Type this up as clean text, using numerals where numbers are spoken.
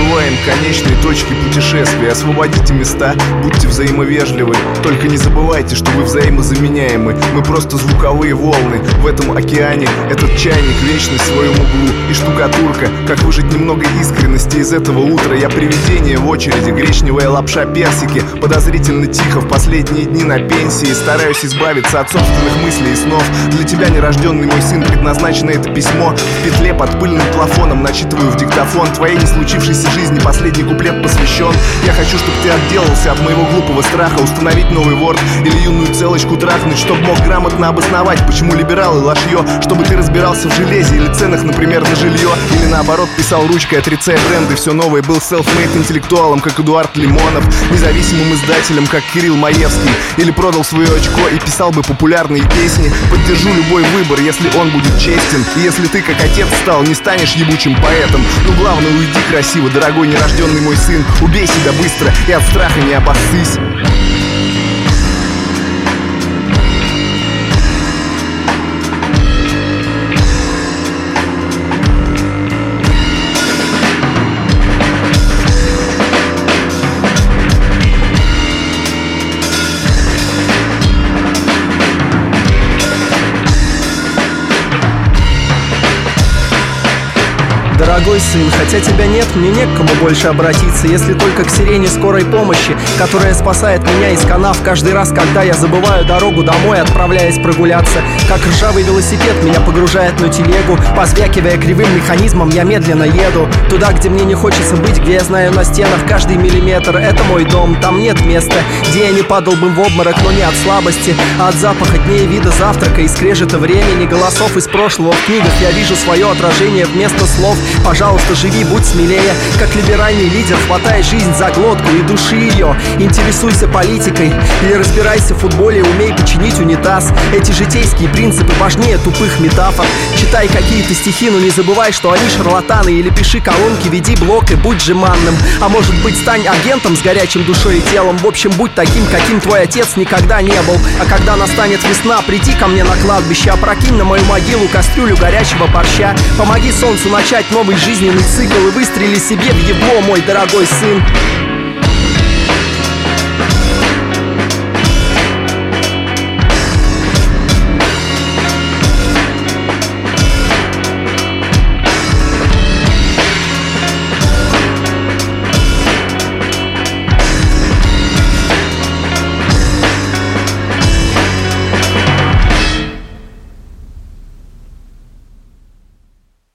забываем конечные точки путешествия. Освободите места, будьте взаимовежливы. Только не забывайте, что вы взаимозаменяемы. Мы просто звуковые волны в этом океане. Этот чайник вечность в своем углу. И штукатурка, как выжать немного искренности из этого утра. Я привидение в очереди, гречневая лапша, персики. Подозрительно тихо в последние дни на пенсии. Стараюсь избавиться от собственных мыслей и снов. Для тебя, нерожденный мой сын, предназначено это письмо. В петле под пыльным плафоном начитываю в диктофон. Твоей не случившейся жизни последний куплет посвящен. Я хочу, чтобы ты отделался от моего глупого страха. Установить новый ворд или юную целочку трахнуть, чтоб мог грамотно обосновать, почему либералы ложье. Чтобы ты разбирался в железе или ценах, например, на жилье. Или наоборот писал ручкой, отрицая бренды, все новое. Был селфмейд интеллектуалом, как Эдуард Лимонов. Независимым издателем, как Кирилл Маевский. Или продал свое очко и писал бы популярные песни. Поддержу любой выбор, если он будет честен. И если ты, как отец стал, не станешь ебучим поэтом. Ну главное, уйди красиво, дорогой нерожденный мой сын. Убей себя быстро и от страха не обоссысь. Дорогой сын, хотя тебя нет, мне не к кому больше обратиться, если только к сирене скорой помощи, которая спасает меня из канав каждый раз, когда я забываю дорогу домой, отправляясь прогуляться. Как ржавый велосипед меня погружает на телегу, позвякивая кривым механизмом, я медленно еду туда, где мне не хочется быть, где я знаю на стенах каждый миллиметр. Это мой дом, там нет места, где я не падал бы в обморок, но не от слабости, а от запаха дней, вида завтрака и скрежета времени, голосов из прошлого. В книгах я вижу свое отражение вместо слов. Пожалуйста, живи, будь смелее, как либеральный лидер, хватай жизнь за глотку и души ее. Интересуйся политикой или разбирайся в футболе, умей починить унитаз. Эти житейские принципы важнее тупых метафор. Читай какие-то стихи, но не забывай, что они шарлатаны. Или пиши колонки, веди блог и будь жеманным. А может быть, стань агентом с горячим душой и телом. В общем, будь таким, каким твой отец никогда не был. А когда настанет весна, приди ко мне на кладбище, опрокинь на мою могилу кастрюлю горячего борща. Помоги солнцу начать новый жизненный цикл и выстрели себе в ебло, мой дорогой сын.